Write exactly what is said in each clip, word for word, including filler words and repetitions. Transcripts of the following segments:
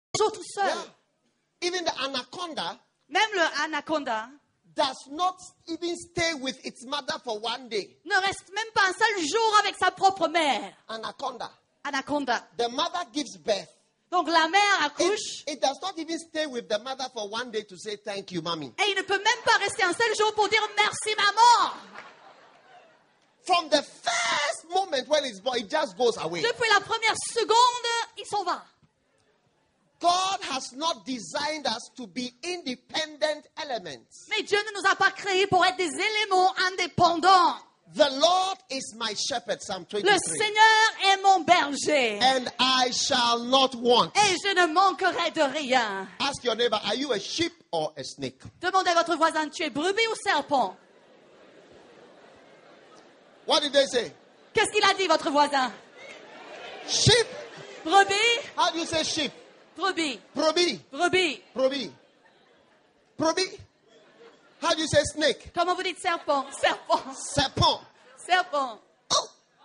Toujours tout seul. Yeah. Even the anaconda Même le anaconda does not even stay with its mother for one day. ne reste même pas un seul jour avec sa propre mère. Anaconda. Anaconda. The mother gives birth. Donc la mère It, accouche it does not even stay with the mother for one day to say thank you, mommy. et il ne peut même pas rester un seul jour pour dire merci maman. From the first moment when it's born, it just goes away. Depuis la première seconde, il s'en va. God has not designed us to be independent elements. Mais Dieu ne nous a pas créés pour être des éléments indépendants. The Lord is my shepherd, Psalm Le twenty-three. Seigneur est mon berger And I shall not want. et je ne manquerai de rien. Ask your neighbor, are you a sheep or a snake? Demandez à votre voisin, tu es brebis ou serpent? What did they say? Qu'est-ce qu'il a dit, votre voisin? Sheep. Brebis? How do you say sheep? Brebis. Probi. Brebis. Probi. Probi. How do you say snake? Comment vous dites serpent? Serpent. Serpent. Serpent. Oh.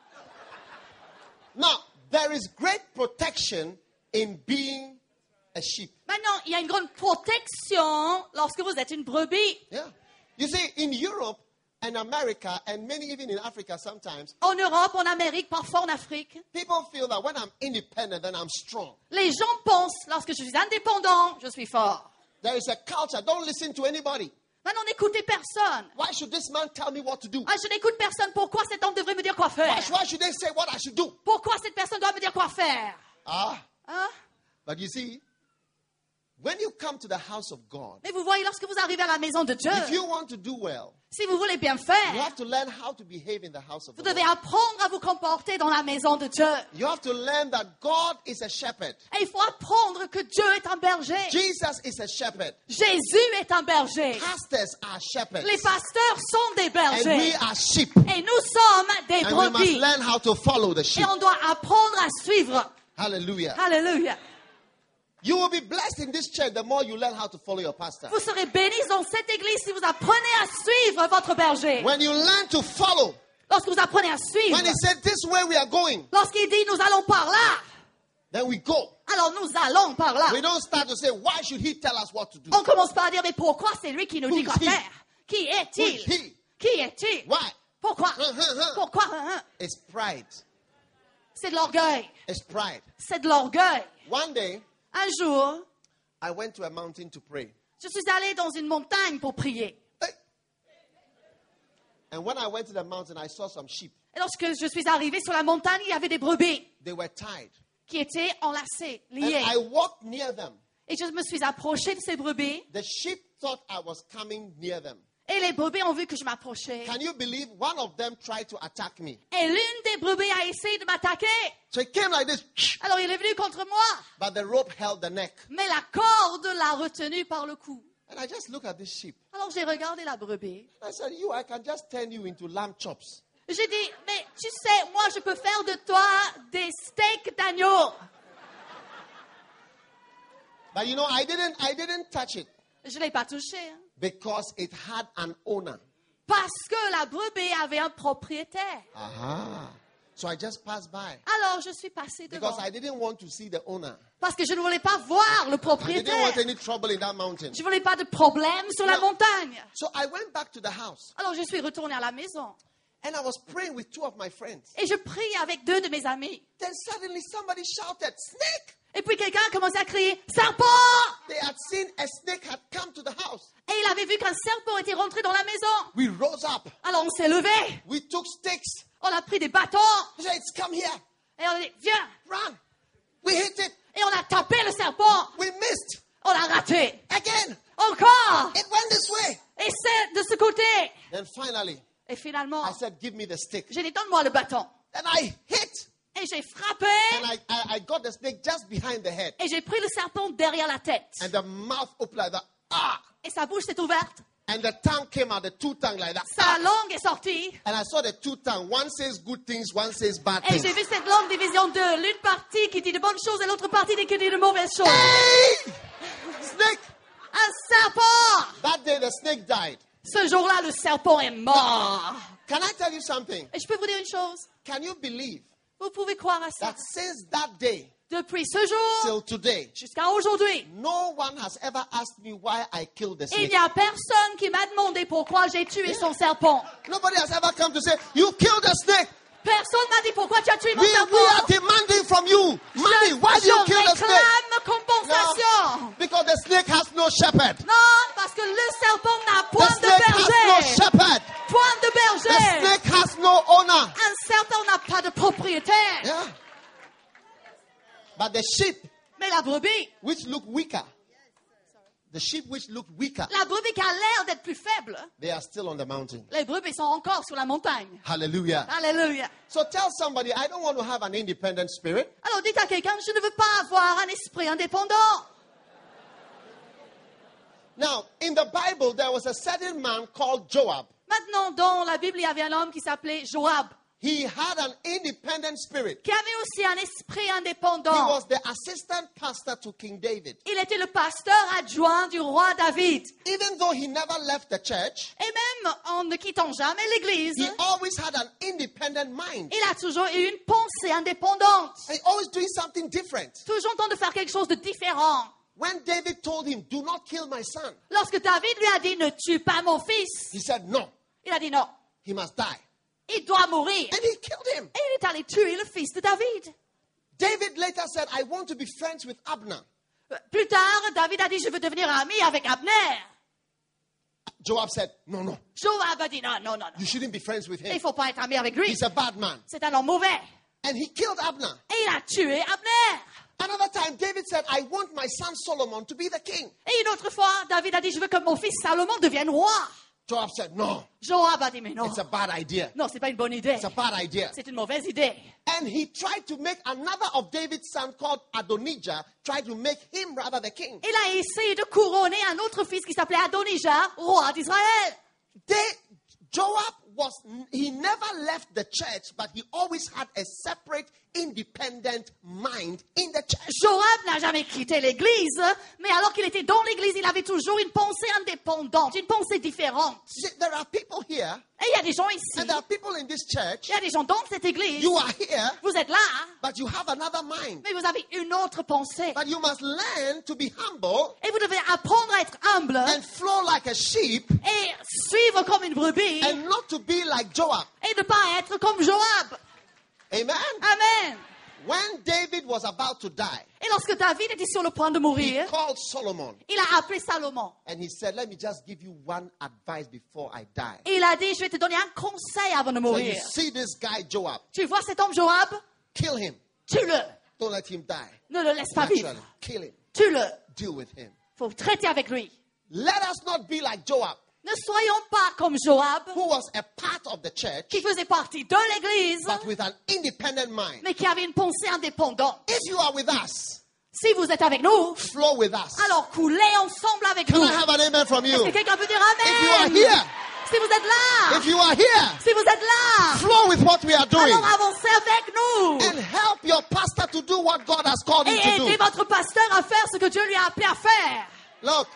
Now, there is great protection in being a sheep. Maintenant, il y a une grande protection lorsque vous êtes une brebis. Yeah. You see, in Europe and America, and many even in Africa sometimes, En Europe, en Amérique, parfois en Afrique, people feel that when I'm independent, then I'm strong. les gens pensent, lorsque je suis indépendant, je suis fort. There is a culture, don't listen to anybody. Maintenant, n'écoutez personne. Why should this man tell me what to do? Ah, je n'écoute personne. Pourquoi cet homme devrait me dire quoi Why, faire? why should they say what I should do? Pourquoi cette personne doit me dire quoi faire? Ah, Hein? but you see, when you come to the house of God, Mais vous voyez, lorsque vous arrivez à la maison de Dieu, if you want to do well, si vous voulez bien you faire, have to learn how to behave in the house of vous the devez Lord. apprendre à vous comporter dans la maison de Dieu. You have to learn that God is a shepherd. Et il faut apprendre que Dieu est un berger. Jesus is a shepherd. Jésus est un berger. Pastors are shepherds. Les pasteurs sont des And we bergers. are sheep. Et nous sommes des And we must brebis. learn how to follow the Et sheep. on doit apprendre à suivre. Hallelujah. Alléluia. You will be blessed in this church the more you learn how to follow your pastor. Vous serez bénis dans cette église si vous apprenez à suivre votre berger. When you learn to follow, Lorsque vous apprenez à suivre. when he said this way we are going, Lorsqu'il dit nous allons par là, then we go. alors nous allons par là. We don't start to say, why should he tell us what to do? On commence pas à dire mais pourquoi c'est lui qui nous Who dit is quoi he? faire? Qui Who est-il? is he? Qui est-il? Why? Pourquoi? Hein, hein, hein. Pourquoi? hein, hein? It's pride. C'est de l'orgueil. It's pride. C'est de l'orgueil. One day, Un jour, I went to a mountain to pray. je suis allée dans une montagne pour prier. Hey. And when I went to the mountain, I saw some sheep. Et lorsque je suis arrivée sur la montagne, il y avait des brebis They were tied. qui étaient enlacées, And liées. I walked near them. Et je me suis approchée de ces brebis. The sheep thought I was coming near them. Et les brebis ont vu que je m'approchais. Can you believe one of them tried to attack me? Et l'une des brebis a essayé de m'attaquer. So it came like this, Alors il est venu contre moi. but the rope held the neck. Mais la corde l'a retenu par le cou. And I just looked at this sheep. Alors j'ai regardé la brebis. I said, you, I can just turn you into lamb chops. J'ai dit, mais tu sais, moi je peux faire de toi des steaks d'agneau. But you know, I didn't, I didn't touch it Je ne l'ai pas touché. hein. because it had an owner. Parce que la brebis avait un propriétaire. Aha. So I just passed by Alors je suis passée devant. because I didn't want to see the owner. Parce que je ne voulais pas voir le I didn't propriétaire. want any trouble in that mountain. Je ne voulais pas de problème sur la Non. montagne. So I went back to the house Alors je suis retournée à la maison. and I was praying with two of my friends. Et je prie avec deux de mes amis. Then suddenly somebody shouted, snake! Et puis quelqu'un a commencé à crier, serpent! They had seen a snake had come to the house. Et il avait vu qu'un serpent était rentré dans la maison. We rose up. Alors on s'est levé. We took sticks. On a pris des bâtons. He said, it's come here. Et on a dit, viens. Run. We hit it. Et on a tapé le serpent. We missed. On l'a raté. Again. Encore. It went this way. Et c'est de ce côté. Then finally, Et finalement, I said, give me the stick. j'ai dit, donne-moi le bâton. And I hit. Et j'ai frappé. And I, I, I got the snake just behind the head. Et j'ai pris le serpent derrière la tête. And the mouth opened like that. Ah! Et sa bouche s'est ouverte. And the tongue came out, the two tongue like that. Sa Ah! langue est sortie. And I saw the two tongue. One says good things, one says bad Et things. j'ai vu cette langue divisée en deux. L'une partie qui dit de bonnes choses et l'autre partie qui dit de mauvaises choses. Hey! Snake! Un serpent! That day the snake died. Ce jour-là, le serpent est mort. Can I tell you something? Et je peux vous dire une chose. Can you believe Vous pouvez croire à ça. that since that day, Depuis ce jour till today, jusqu'à aujourd'hui, no one has ever asked me why I killed the il snake. n'y a personne qui m'a demandé pourquoi j'ai tué son serpent. Nobody has ever come to say, you killed the snake. Personne m'a dit pourquoi tu as tué mon We, we are serpent. demanding from you money. Je, Why do you kill je the snake? réclame compensation. No, because the snake has no shepherd. Non, parce que le serpent n'a The point de snake has no berger. shepherd. Point de The berger. snake has no owner. Un serpent n'a pas de propriétaire. Yeah. But the sheep, Mais la brebis, which look weaker, the sheep which look weaker, la brebis qui a l'air d'être plus faible, they are still on the mountain. les brebis sont encore sur la montagne. Hallelujah. Alléluia. So tell somebody, I don't want to have an independent spirit. Alors dites à quelqu'un, je ne veux pas avoir un esprit indépendant. Now, in the Bible, there was a certain man called Joab. Maintenant, dans la Bible, il y avait un homme qui s'appelait Joab, He had an independent spirit. qui avait aussi un esprit He indépendant. was the assistant pastor to King David. Il était le pasteur adjoint du roi David. Even though he never left the church, Et même en ne quittant jamais l'église, he always had an independent mind. il a toujours eu une pensée indépendante. And always doing something different. Toujours en train de faire quelque chose de différent. When David told him, do not kill my son, Lorsque David lui a dit, ne tue pas mon fils, he said, no, il a dit non, he must die. il doit mourir. And he killed him. Et il est allé tuer le fils de David. David later said, I want to be friends with Abner. Plus tard, David a dit, je veux devenir ami avec Abner. Joab said, no, no, Joab a dit, non, non, non, non. you shouldn't be friends with Il him. ne faut pas être ami avec lui. He's a bad man. C'est un homme mauvais. And he killed Abner. Et il a tué Abner. Another time, David said, I want my son Solomon to be the king. Et une autre fois, David a dit, je veux que mon fils Salomon devienne roi. Joab said, no, Joab a dit, mais non, it's a bad idea. non, c'est pas une bonne idée. It's a bad idea. C'est une mauvaise idée. And he tried to make another of David's son called Adonijah, tried to make him rather the king. Il a essayé de couronner un autre fils qui s'appelait Adonijah, roi d'Israël. They, Joab was, he never left the church, but he always had a separate, independent mind in the church. Joab n'a jamais quitté l'église, mais alors qu'il était dans l'église, il avait toujours une pensée indépendante, une pensée différente. See, there are people here, Et il y a des gens ici, and there are people in this church, il y a des gens dans cette église, you are here, vous êtes là, but you have another mind. mais vous avez une autre pensée. But you must learn to be humble Et vous devez apprendre à être humble and flow like a sheep et suivre comme une brebis and not to be like Joab. et ne pas être comme Joab. Amen. Amen. When David was about to die, Et lorsque David était sur le point de he mourir, called Solomon il a appelé Salomon. and he said, let me just give you one advice before I die. Et il a dit, je vais te donner un conseil avant de So you mourir. see this guy Joab, Tu vois cet homme Joab? kill him. Tue-le. Don't let him die. Ne le laisse pas vivre. Naturally, kill him. Tue-le. Deal with him. Faut traiter avec lui. Let us not be like Joab, Ne soyons pas comme Joab, who was a part of the church, qui faisait partie de l'église, but with an independent mind. mais qui avait une pensée indépendante. If you are with us, Si vous êtes avec nous, flow with us. alors coulez ensemble avec Can nous. I have an amen from Est-ce you? que quelqu'un peut dire If you are Amen? here, Si vous êtes là, if you are here, si vous êtes là, flow with what we are doing alors avancez avec nous. and help your pastor to do what God has called him Et to aidez do. votre pasteur à faire ce que Dieu lui a appelé à faire. Look,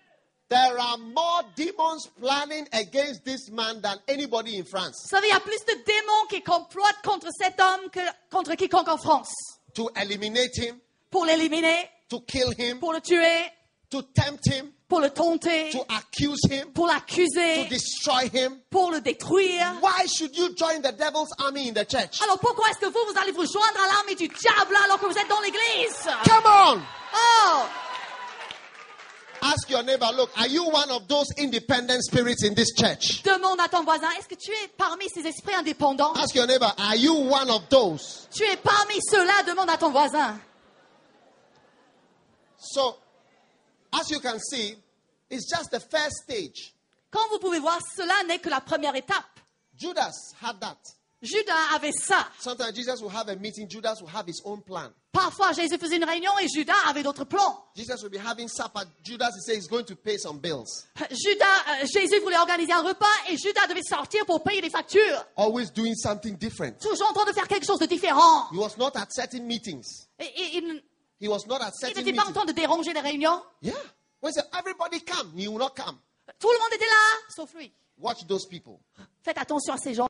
there are more demons planning against this man than anybody in France Vous savez, il y a plus de démons qui complotent contre cet homme que contre quiconque en France. to eliminate him, Pour l'éliminer, to kill him, pour le tuer, to tempt him, pour le tenter, to accuse him, pour to l'accuser, destroy him. pour le détruire. Why should you join the devil's army in the church? Alors pourquoi est-ce que vous, vous allez vous joindre à l'armée du diable alors que vous êtes dans l'église? Come on! Oh! Ask your neighbor, look, are you one of those independent spirits in this church? Demande à ton voisin, est-ce que tu es parmi ces esprits indépendants? Ask your neighbor, are you one of those? Tu es parmi ceux-là, demande à ton voisin. So, as you can see, it's just the first stage. Comme vous pouvez voir, cela n'est que la première étape. Judas had that. Judas avait ça. Sometimes Jesus will have a meeting, Judas will have his own plan. Parfois, Jésus faisait une réunion et Judas avait d'autres plans. Jesus will be having supper. Judas will say he's going to pay some bills. Judas, euh, Jésus voulait organiser un repas et Judas devait sortir pour payer les factures. Always doing something different. Toujours en train de faire quelque chose de différent. He was not at certain meetings. Et, et- il, He was not at il certain n'était pas en meetings. train de déranger les réunions. Yeah. When he said, everybody come, he will not come. Tout le monde était là, sauf lui. Watch those people. Faites attention à ces gens.